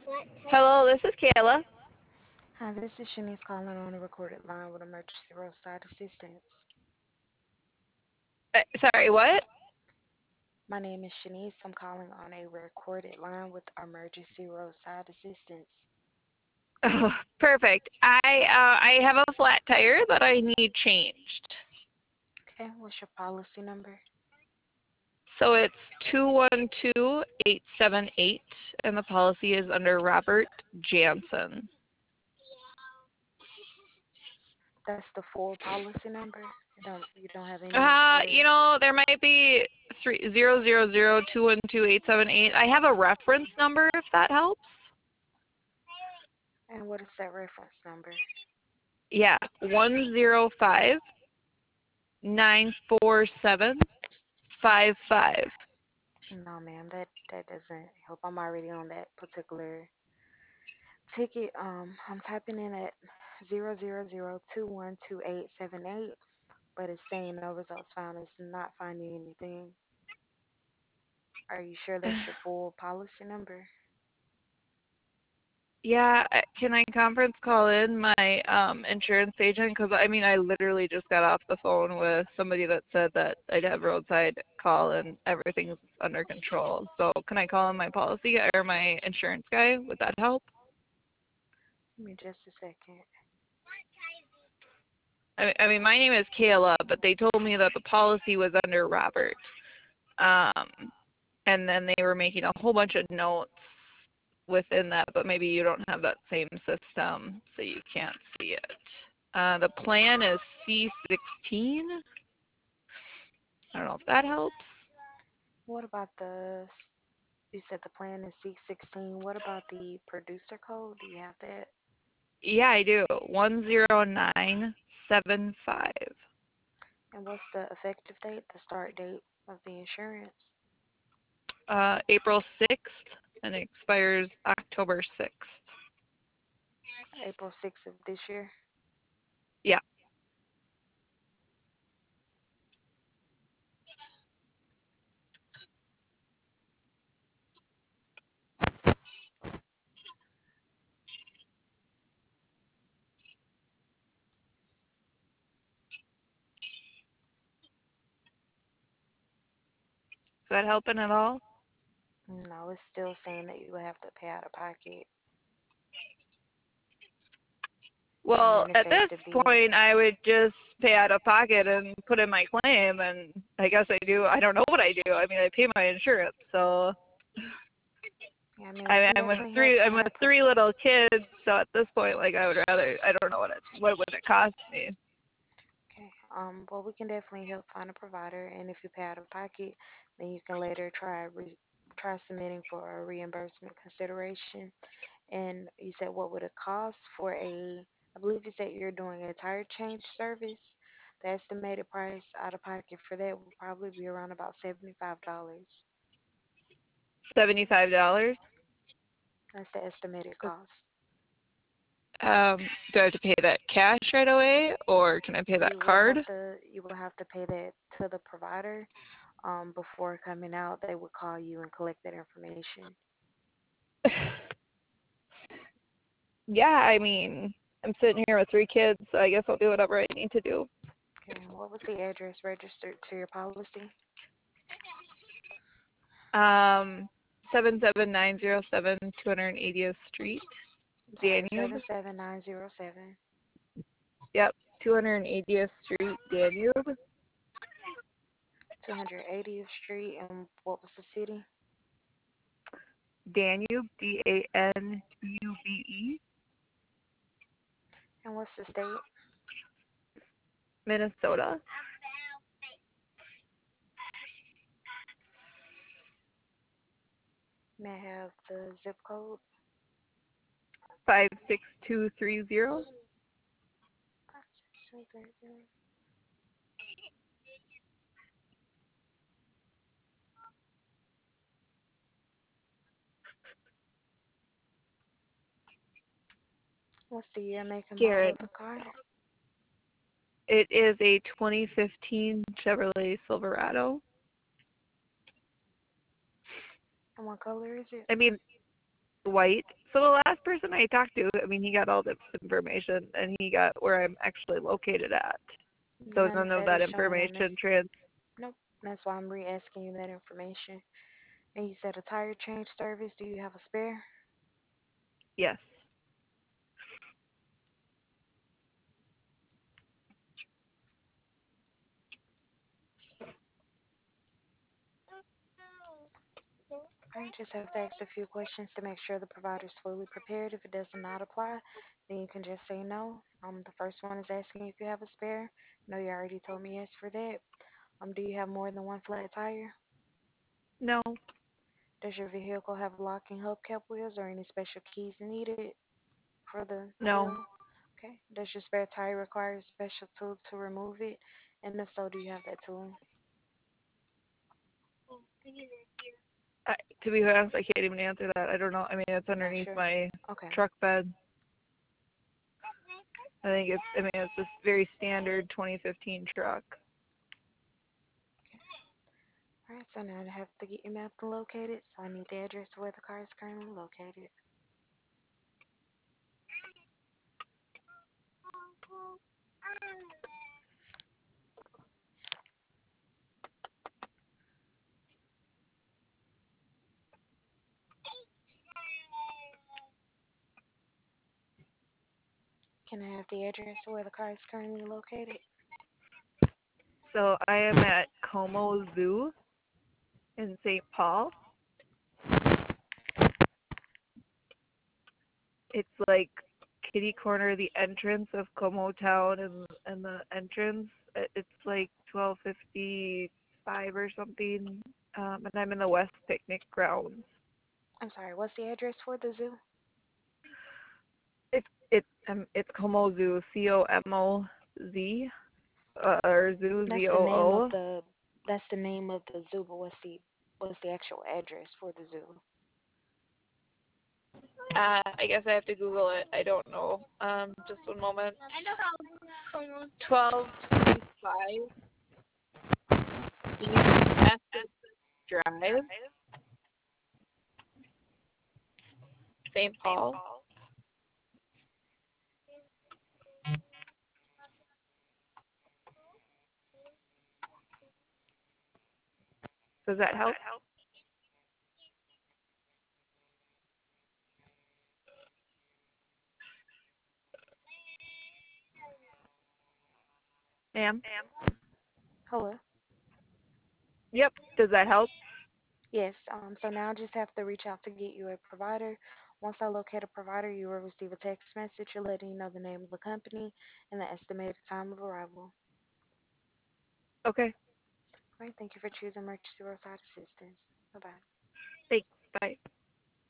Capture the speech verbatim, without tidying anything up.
Hello, this is Kayla. Hi, this is Shanice calling on a recorded line with Emergency Roadside Assistance. Uh, sorry, what? My name is Shanice. I'm calling on a recorded line with Emergency Roadside Assistance. Oh, perfect. I uh, I have a flat tire that I need changed. Okay, what's your policy number? So it's two one two eight seven eight, and the policy is under Robert Jansen. That's the full policy number. You don't you don't have any Uh, other. you know, there might be three zero zero zero two one two eight seven eight. I have a reference number if that helps. And what is that reference number? Yeah, one zero five nine four seven five five. No, ma'am, that that doesn't help. I'm already on that particular ticket. Um, I'm typing in at zero zero zero two one two eight seven eight, but it's saying no results found. It's not finding anything. Are you sure that's your full policy number? Yeah, I- can I conference call in my um insurance agent? Because I mean, I literally just got off the phone with somebody that said that I'd have roadside call and everything's under control. So can I call in my policy or my insurance guy? Would that help? Give me just a second. I, I mean, my name is Kayla, but they told me that the policy was under Robert. Um, and then they were making a whole bunch of notes within that, but maybe you don't have that same system, so you can't see it. Uh, the plan is C sixteen. I don't know if that helps. What about the, you said the plan is C sixteen. What about the producer code? Do you have that? Yeah, I do. one zero nine seven five. And what's the effective date, the start date of the insurance? Uh, April sixth, and it expires October sixth. April sixth of this year. Yeah. Is that helping at all? No, it's still saying that you will have to pay out of pocket. And Well, then at this effective date. point, I would just pay out of pocket and put in my claim, and I guess I do. I don't know what I do. I mean, I pay my insurance, so Yeah, I mean, we I, can I'm with definitely help three. I'm find with a pro- three little kids, so at this point, like, I would rather. I don't know what it. What would it cost me? Okay. Um, well, we can definitely help find a provider, and if you pay out of pocket, then you can later try re- try submitting for a reimbursement consideration. And you said what would it cost for a, I believe you said you're doing a tire change service. The estimated price out of pocket for that would probably be around about seventy-five dollars. Seventy-five dollars. That's the estimated cost. Um, do I have to pay that cash right away, or can I pay that You will card? have to you will have to pay that to the provider. Um, before coming out, they would call you and collect that information. Yeah, I mean, I'm sitting here with three kids, so I guess I'll do whatever I need to do. Okay, what was the address registered to your policy? Um, seven seven nine zero seven two hundred eightieth Street, I'm sorry, Danube. seven seven nine zero seven. Yep, two hundred eightieth Street, Danube. two hundred eightieth Street, and what was the city? Danube, D A N U B E, And what's the state? Minnesota. May I have the zip code? five six two three zero. five six two three zero. What's the year, make, and model Garrett. of the car? It is a twenty fifteen Chevrolet Silverado. And what color is it? I mean, white. So the last person I talked to, I mean, he got all this information and he got where I'm actually located at. So None none of of that that is showing on information this. trans. Nope. That's why I'm re-asking you that information. And you said a tire change service. Do you have a spare? Yes. I just have to ask a few questions to make sure the provider is fully prepared. If it does not apply, then you can just say no. Um, the first one is asking if you have a spare. No, you already told me yes for that. Um, do you have more than one flat tire? No. Does your vehicle have locking hubcap wheels or any special keys needed for the No. wheel? Okay. Does your spare tire require a special tool to remove it? And if so, do you have that tool? I, to be honest, I can't even answer that. I don't know. I mean, it's Not underneath sure. my Okay. truck bed. I think it's. I mean, it's this very standard twenty fifteen truck. All right, so now I have to get you mapped and located, so I need the address where the car is currently located. Can I have the address where the car is currently located? So I am at Como Zoo in Saint Paul. It's like kitty corner, the entrance of Como Town, and and the entrance. It's like twelve fifty five or something. Um, and I'm in the West Picnic Grounds. I'm sorry, what's the address for the zoo? It's it's um it's Como Zoo, C O M O Z, uh, or Zoo That's Z the O name of O. the that's the name of the zoo, but what's the what's the actual address for the zoo? Uh, I guess I have to Google it. I don't know. Um, just one moment. Twelve twenty five East Essex Drive, Saint Paul. Does that help? Ma'am? Hello? Yep. Does that help? Yes, um, so now I just have to reach out to get you a provider. Once I locate a provider, you will receive a text message letting you know the name of the company and the estimated time of arrival. Okay. All right, thank you for choosing Emergency Roadside Assistance. Bye bye. Thanks. Bye.